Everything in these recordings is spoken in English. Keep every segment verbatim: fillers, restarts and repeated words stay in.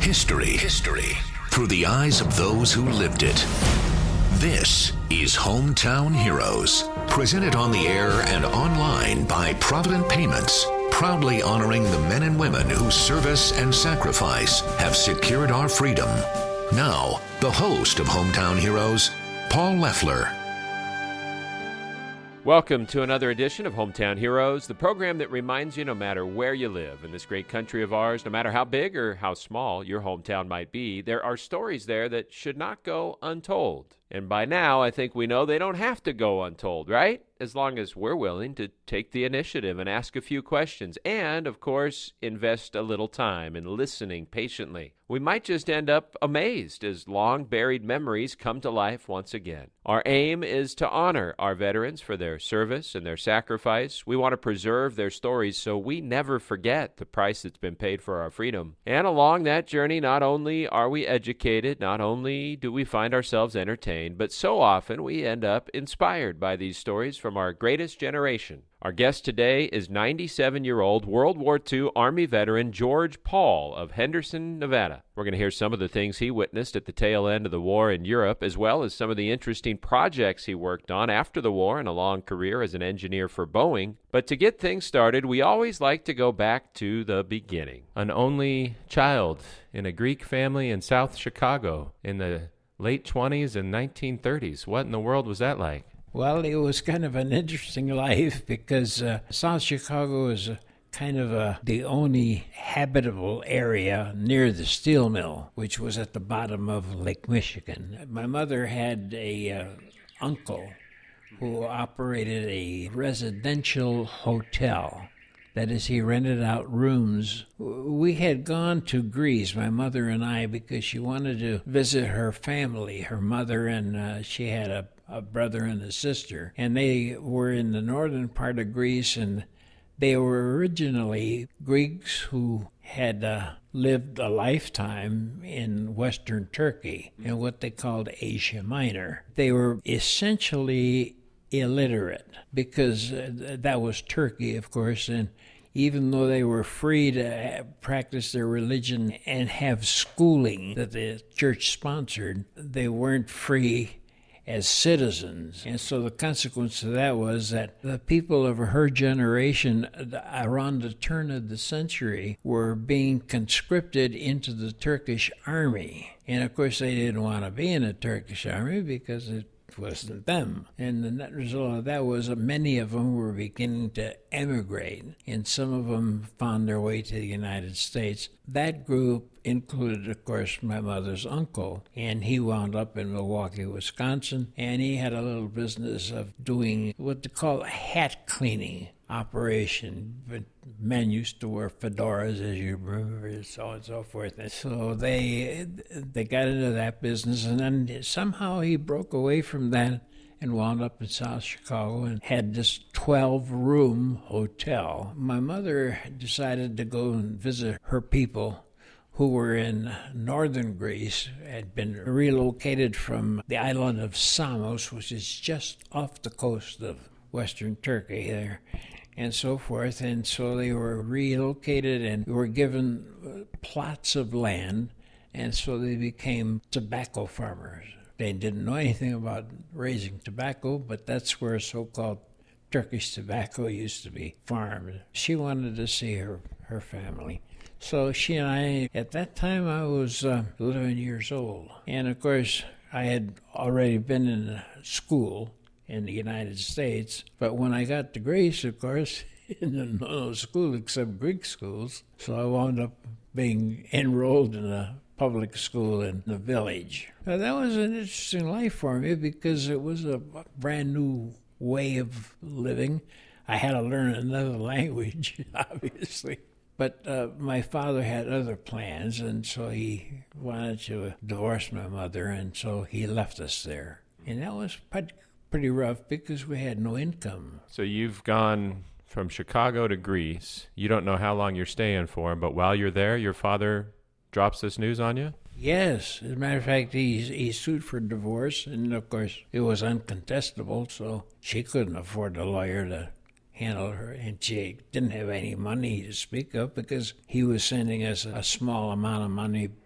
History. History. Through the eyes of those who lived it. This is Hometown Heroes. Presented on the air and online by Provident Payments. Proudly honoring the men and women whose service and sacrifice have secured our freedom. Now, the host of Hometown Heroes, Paul Leffler. Welcome to another edition of Hometown Heroes, the program that reminds you no matter where you live in this great country of ours, no matter how big or how small your hometown might be, there are stories there that should not go untold. And by now, I think we know they don't have to go untold, right? As long as we're willing to take the initiative and ask a few questions and, of course, invest a little time in listening patiently. We might just end up amazed as long-buried memories come to life once again. Our aim is to honor our veterans for their service and their sacrifice. We want to preserve their stories so we never forget the price that's been paid for our freedom. And along that journey, not only are we educated, not only do we find ourselves entertained, but so often we end up inspired by these stories from our greatest generation. Our guest today is ninety-seven-year-old World War Two Army veteran George Paul of Henderson, Nevada. We're going to hear some of the things he witnessed at the tail end of the war in Europe, as well as some of the interesting projects he worked on after the war and a long career as an engineer for Boeing. But to get things started, we always like to go back to the beginning. An only child in a Greek family in South Chicago in the late twenties and nineteen thirties. What in the world was that like? Well, it was kind of an interesting life because uh, South Chicago is a, kind of a, the only habitable area near the steel mill, which was at the bottom of Lake Michigan. My mother had a uh, uncle who operated a residential hotel. That is, he rented out rooms. We had gone to Greece, my mother and I, because she wanted to visit her family, her mother, and uh, she had a, a brother and a sister. And they were in the northern part of Greece, and they were originally Greeks who had uh, lived a lifetime in Western Turkey, in what they called Asia Minor. They were essentially illiterate, because uh, that was Turkey, of course, and even though they were free to practice their religion and have schooling that the church sponsored, they weren't free as citizens. And so the consequence of that was that the people of her generation around the turn of the century were being conscripted into the Turkish army. And of course they didn't want to be in the Turkish army because it wasn't them. And the net result of that was that many of them were beginning to emigrate, and some of them found their way to the United States. That group included, of course, my mother's uncle, and he wound up in Milwaukee, Wisconsin, and he had a little business of doing what they call a hat cleaning operation. But men used to wear fedoras, as you remember, so on and so forth. And so they they got into that business, and then somehow he broke away from that and wound up in South Chicago and had this twelve-room hotel. My mother decided to go and visit her people who were in northern Greece, had been relocated from the island of Samos, which is just off the coast of western Turkey there, and so forth. And so they were relocated and were given plots of land, and so they became tobacco farmers. They didn't know anything about raising tobacco, but that's where so-called Turkish tobacco used to be farmed. She wanted to see her, her family. So she and I, at that time I was uh, eleven years old. And of course, I had already been in school in the United States. But when I got to Greece, of course, in no school except Greek schools. So I wound up being enrolled in a public school in the village. Now, that was an interesting life for me because it was a brand new way of living. I had to learn another language, obviously. But uh, my father had other plans, and so he wanted to divorce my mother, and so he left us there. And that was pretty, pretty rough because we had no income. So you've gone from Chicago to Greece. You don't know how long you're staying for, but while you're there, your father drops this news on you? Yes. As a matter of fact, he, he sued for divorce, and of course, it was uncontestable, so she couldn't afford a lawyer to handle her, and she didn't have any money to speak of because he was sending us a small amount of money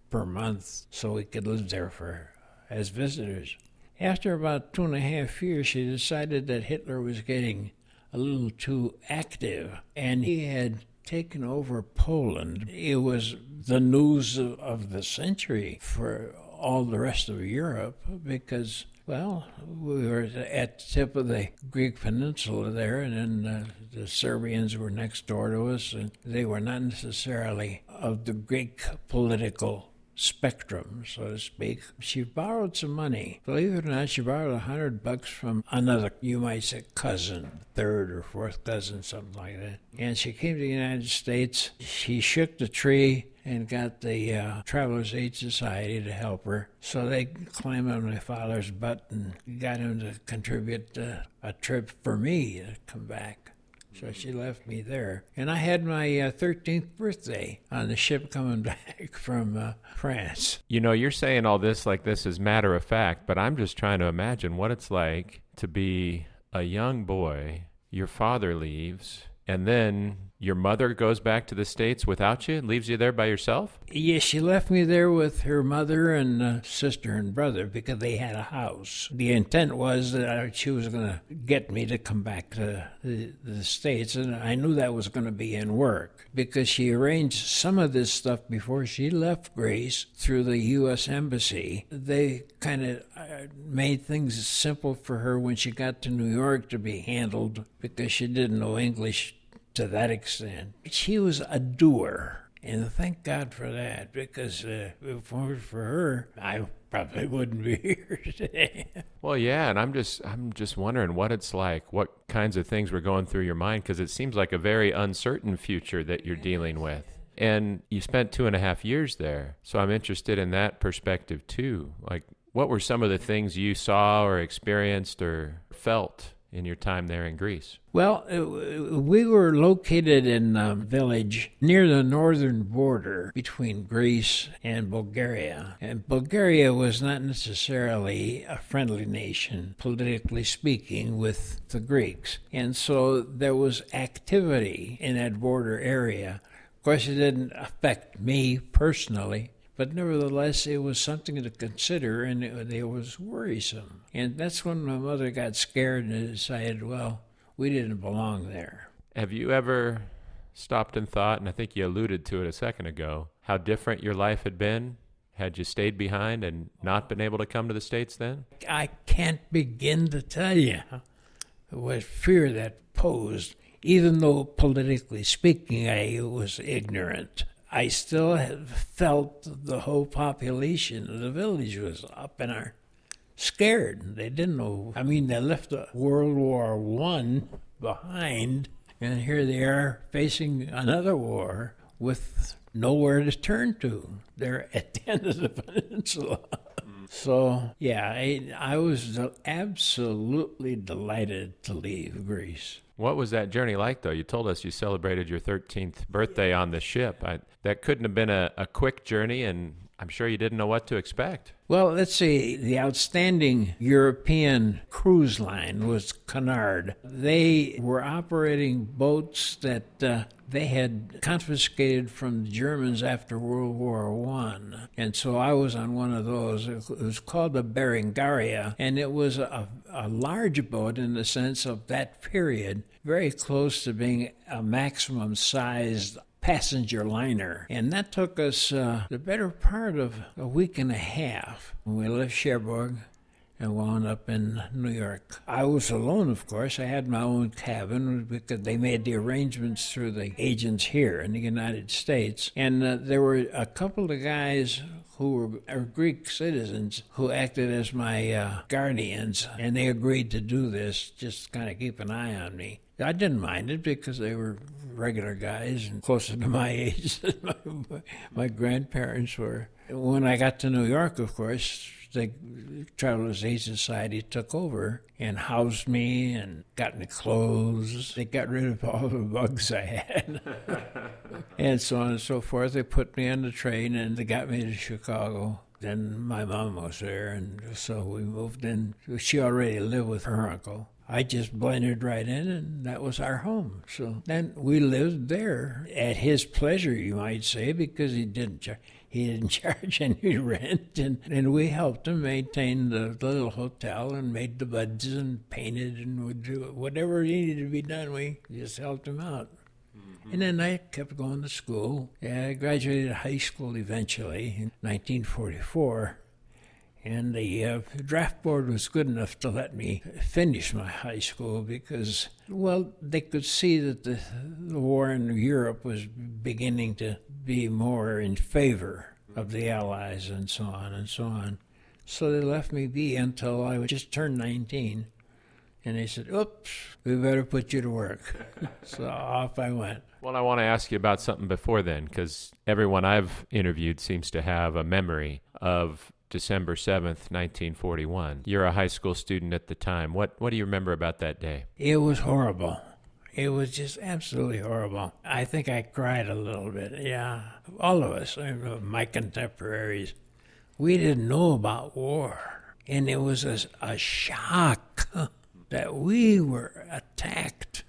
per month so we could live there for as visitors. After about two and a half years, she decided that Hitler was getting a little too active, and he had taken over Poland. It was the news of, of the century for all the rest of Europe because, well, we were at the tip of the Greek peninsula there, and then uh, the Serbians were next door to us, and they were not necessarily of the Greek political spectrum, so to speak. She borrowed some money. Believe it or not, she borrowed a hundred bucks from another, you might say, cousin, third or fourth cousin, something like that. And she came to the United States. She shook the tree and got the uh, Travelers Aid Society to help her. So they climbed on my father's butt and got him to contribute uh, a trip for me to come back. So she left me there. And I had my uh, thirteenth birthday on the ship coming back from uh, France. You know, you're saying all this like this is matter of fact, but I'm just trying to imagine what it's like to be a young boy, your father leaves, and then your mother goes back to the States without you, leaves you there by yourself? Yes, she left me there with her mother and uh, sister and brother because they had a house. The intent was that she was going to get me to come back to the, the States, and I knew that was going to be in work because she arranged some of this stuff before she left Greece through the U S Embassy. They kind of uh, made things simple for her when she got to New York to be handled because she didn't know English to that extent. She was a doer, and thank God for that, because uh, if it weren't for her, I probably wouldn't be here today. Well, yeah, and I'm just I'm just wondering what it's like, what kinds of things were going through your mind, because it seems like a very uncertain future that you're dealing with. And you spent two and a half years there, so I'm interested in that perspective too. Like, what were some of the things you saw or experienced or felt in your time there in Greece? Well, we were located in a village near the northern border between Greece and Bulgaria. And Bulgaria was not necessarily a friendly nation, politically speaking, with the Greeks. And so there was activity in that border area. Of course, it didn't affect me personally, but nevertheless, it was something to consider, and it, it was worrisome. And that's when my mother got scared and decided, well, we didn't belong there. Have you ever stopped and thought, and I think you alluded to it a second ago, how different your life had been had you stayed behind and not been able to come to the States then? I can't begin to tell you what fear that posed. Even though politically speaking, I was ignorant, I still have felt the whole population of the village was up in our scared. They didn't know. I mean, they left World War One behind, and here they are facing another war with nowhere to turn to. They're at the end of the peninsula. So, yeah, I, I was absolutely delighted to leave Greece. What was that journey like, though? You told us you celebrated your thirteenth birthday on the ship. I, that couldn't have been a, a quick journey, and I'm sure you didn't know what to expect. Well, let's see. The outstanding European cruise line was Cunard. They were operating boats that uh, they had confiscated from the Germans after World War One. And so I was on one of those. It was called the Berengaria, and it was a, a large boat in the sense of that period, very close to being a maximum-sized passenger liner. And that took us uh, the better part of a week and a half. We left Cherbourg and wound up in New York. I was alone, of course. I had my own cabin because they made the arrangements through the agents here in the United States. And uh, there were a couple of guys who were are Greek citizens who acted as my uh, guardians, and they agreed to do this, just kind of keep an eye on me. I didn't mind it because they were regular guys and closer to my age than my, my grandparents were. When I got to New York, of course, the Travelers Aid Society took over and housed me and got me clothes. They got rid of all the bugs I had. And so on and so forth. They put me on the train and they got me to Chicago. Then my mom was there, and so we moved in. She already lived with her uncle. I just blended right in, and that was our home. So then we lived there at his pleasure, you might say, because he didn't char- he didn't charge any rent, and, and we helped him maintain the, the little hotel and made the buds and painted and would do whatever needed to be done. We just helped him out. Mm-hmm. And then I kept going to school. Yeah, I graduated high school eventually in nineteen forty-four. And the uh, draft board was good enough to let me finish my high school because, well, they could see that the, the war in Europe was beginning to be more in favor of the Allies and so on and so on. So they left me be until I just turned nineteen. And they said, oops, we better put you to work. So off I went. Well, I want to ask you about something before then, because everyone I've interviewed seems to have a memory of December seventh, nineteen forty-one. You're a high school student at the time. What what do you remember about that day? It was horrible. It was just absolutely horrible. I think I cried a little bit, yeah. All of us, my contemporaries, we didn't know about war. And it was a, a shock that we were attacked.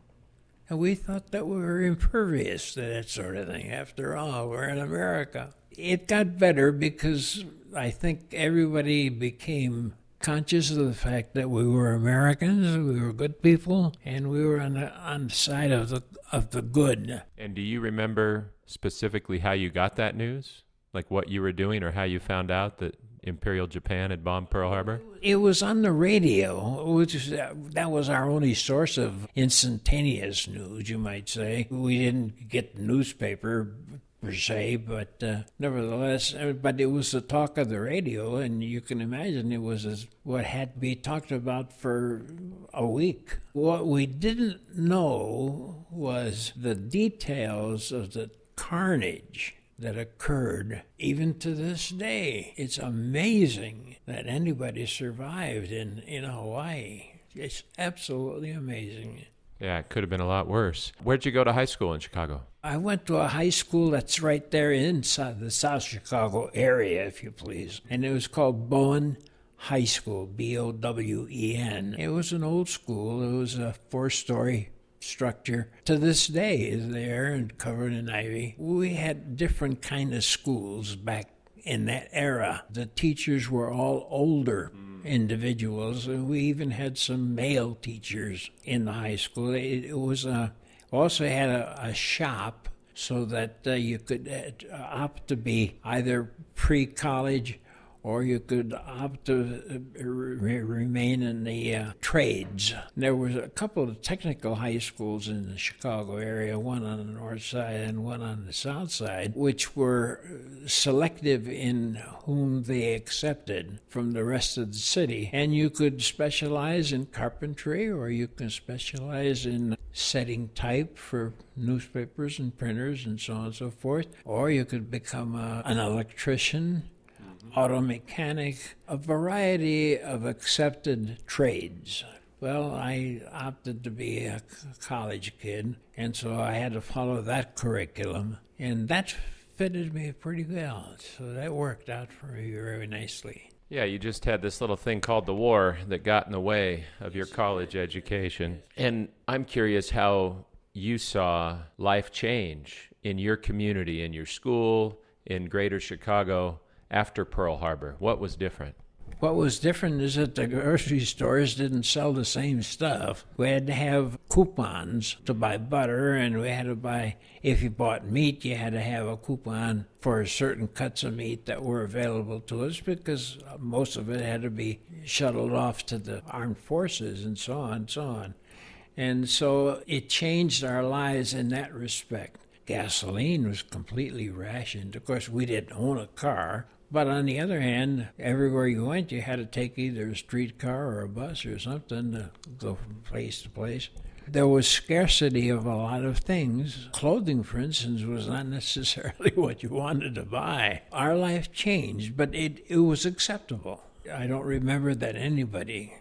And we thought that we were impervious to that sort of thing. After all, we're in America. It got better because I think everybody became conscious of the fact that we were Americans, we were good people, and we were on the, on the side of the of the good. And do you remember specifically how you got that news? Like what you were doing or how you found out that Imperial Japan had bombed Pearl Harbor? It was on the radio, which is, uh, that was our only source of instantaneous news, you might say. We didn't get the newspaper per se, but uh, nevertheless, uh, but it was the talk of the radio, and you can imagine it was as, what had to be talked about for a week. What we didn't know was the details of the carnage that occurred even to this day. It's amazing that anybody survived in, in Hawaii. It's absolutely amazing. Yeah, it could have been a lot worse. Where'd you go to high school in Chicago? I went to a high school that's right there inside the South Chicago area, if you please. And it was called Bowen High School, B O W E N. It was an old school. It was a four-story structure. To this day is there and covered in ivy. We had different kind of schools back in that era. The teachers were all older individuals, and we even had some male teachers in the high school. It, it was a, also had a, a shop so that uh, you could uh, opt to be either pre-college or you could opt to re- remain in the uh, trades. There was a couple of technical high schools in the Chicago area, one on the north side and one on the south side, which were selective in whom they accepted from the rest of the city. And you could specialize in carpentry, or you can specialize in setting type for newspapers and printers and so on and so forth, or you could become a, an electrician, auto mechanic, a variety of accepted trades. Well, I opted to be a college kid, and so I had to follow that curriculum, and that fitted me pretty well. So that worked out for me very nicely. Yeah, you just had this little thing called the war that got in the way of your college education. And I'm curious how you saw life change in your community, in your school, in greater Chicago, after Pearl Harbor. What was different? What was different is that the grocery stores didn't sell the same stuff. We had to have coupons to buy butter, and we had to buy, if you bought meat, you had to have a coupon for certain cuts of meat that were available to us, because most of it had to be shuttled off to the armed forces and so on and so on. And so it changed our lives in that respect. Gasoline was completely rationed. Of course, we didn't own a car. But on the other hand, everywhere you went, you had to take either a streetcar or a bus or something to go from place to place. There was scarcity of a lot of things. Clothing, for instance, was not necessarily what you wanted to buy. Our life changed, but it, it was acceptable. I don't remember that anybody...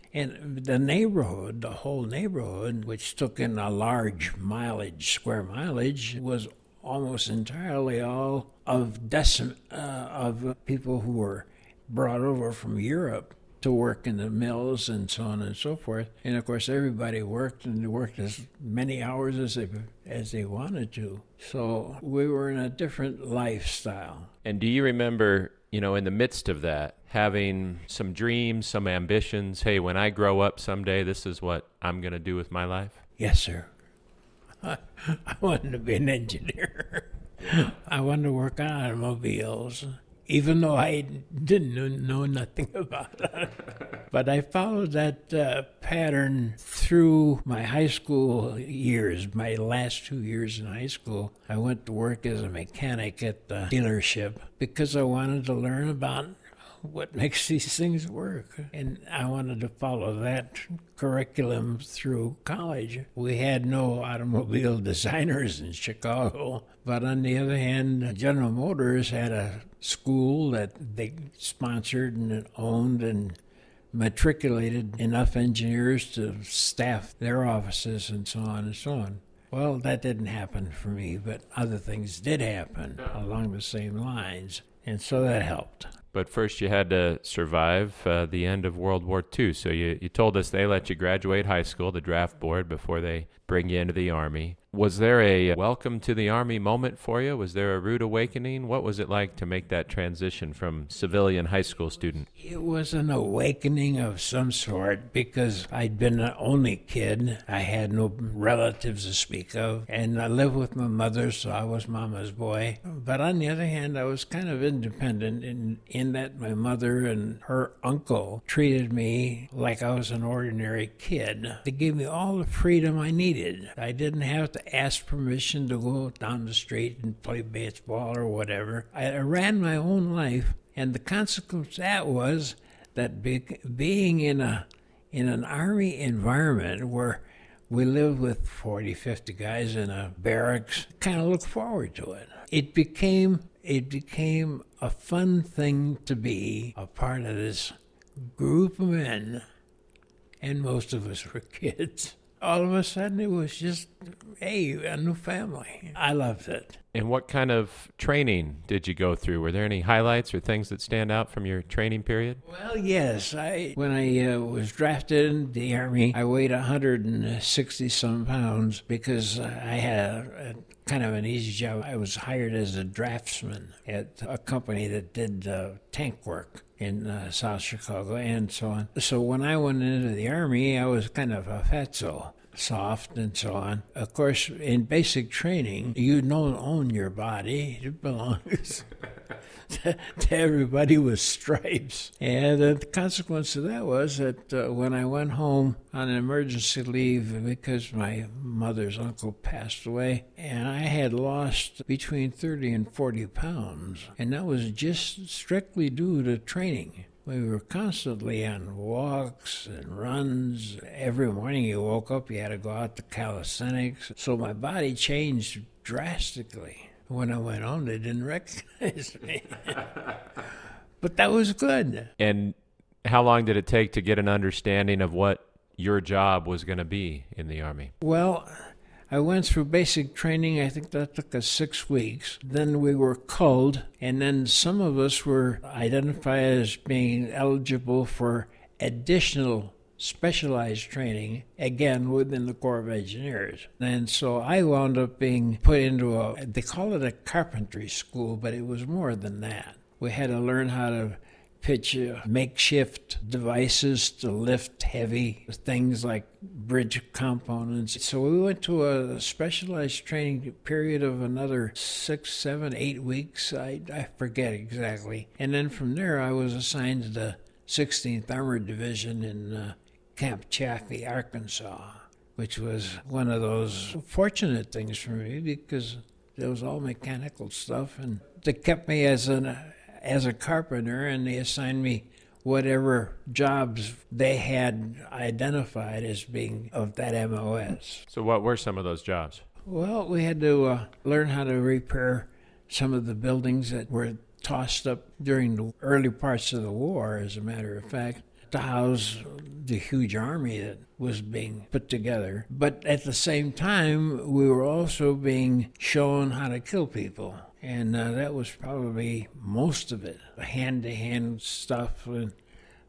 And the neighborhood, the whole neighborhood, which took in a large mileage, square mileage, was almost entirely all of decim- uh, of people who were brought over from Europe to work in the mills and so on and so forth. And of course, everybody worked and worked as many hours as they as they wanted to. So we were in a different lifestyle. And do you remember, you know, in the midst of that, having some dreams, some ambitions? Hey, when I grow up someday, this is what I'm going to do with my life? Yes, sir. I wanted to be an engineer. I wanted to work on automobiles, even though I didn't know nothing about it. But I followed that uh, pattern through my high school years. My last two years in high school, I went to work as a mechanic at the dealership because I wanted to learn about what makes these things work. And I wanted to follow that curriculum through college. We had no automobile designers in Chicago, but on the other hand, General Motors had a school that they sponsored and owned and matriculated enough engineers to staff their offices and so on and so on. Well, that didn't happen for me, but other things did happen along the same lines, and so that helped. But first you had to survive uh, the end of World War Two. So you, you told us they let you graduate high school, the draft board, before they bring you into the Army. Was there a welcome to the Army moment for you? Was there a rude awakening? What was it like to make that transition from civilian high school student? It was an awakening of some sort because I'd been an only kid. I had no relatives to speak of, and I lived with my mother, so I was mama's boy. But on the other hand, I was kind of independent in, in that my mother and her uncle treated me like I was an ordinary kid. They gave me all the freedom I needed. I didn't have to ask permission to go down the street and play baseball or whatever. I ran my own life, and the consequence of that was that be, being in a in an Army environment where we lived with forty, fifty guys in a barracks, kind of looked forward to it. It became it became a fun thing to be a part of this group of men, and most of us were kids. All of a sudden, it was just, hey, a new family. I loved it. And what kind of training did you go through? Were there any highlights or things that stand out from your training period? Well, yes. I when I uh, was drafted in the Army, I weighed one hundred sixty some pounds because I had a, a kind of an easy job. I was hired as a draftsman at a company that did uh, tank work in uh, South Chicago and so on. So when I went into the Army, I was kind of a fatso, soft and so on. Of course, in basic training, you don't own your body. It belongs to, to everybody with stripes. And the consequence of that was that uh, when I went home on emergency leave because my mother's uncle passed away, and I had lost between thirty and forty pounds, and that was just strictly due to training. We were constantly on walks and runs. Every morning you woke up, you had to go out to calisthenics. So my body changed drastically. When I went home, they didn't recognize me. But that was good. And how long did it take to get an understanding of what your job was going to be in the Army? Well, I went through basic training. I think that took us six weeks. Then we were culled, and then some of us were identified as being eligible for additional specialized training, again, within the Corps of Engineers. And so I wound up being put into a, they call it a carpentry school, but it was more than that. We had to learn how to pitch uh, makeshift devices to lift heavy things like bridge components. So we went to a specialized training period of another six, seven, eight weeks. I, I forget exactly. And then from there, I was assigned to the sixteenth Armored Division in uh, Camp Chaffee, Arkansas, which was one of those fortunate things for me because it was all mechanical stuff. And they kept me as an as a carpenter, and they assigned me whatever jobs they had identified as being of that M O S. So what were some of those jobs? Well, we had to uh, learn how to repair some of the buildings that were tossed up during the early parts of the war, as a matter of fact, to house the huge army that was being put together. But at the same time, we were also being shown how to kill people. And uh, that was probably most of it, hand-to-hand stuff. And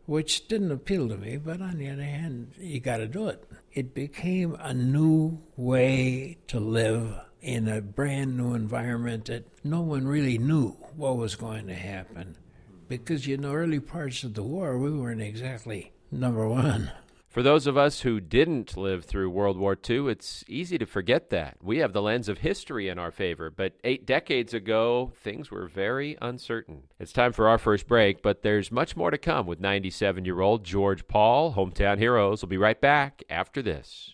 which didn't appeal to me, but on the other hand, you got to do it. It became a new way to live in a brand new environment that no one really knew what was going to happen. Because, you know, early parts of the war, we weren't exactly number one. For those of us who didn't live through World War Two, it's easy to forget that. We have the lens of history in our favor, but eight decades ago, things were very uncertain. It's time for our first break, but there's much more to come with ninety-seven-year-old George Paul. Hometown Heroes will be right back after this.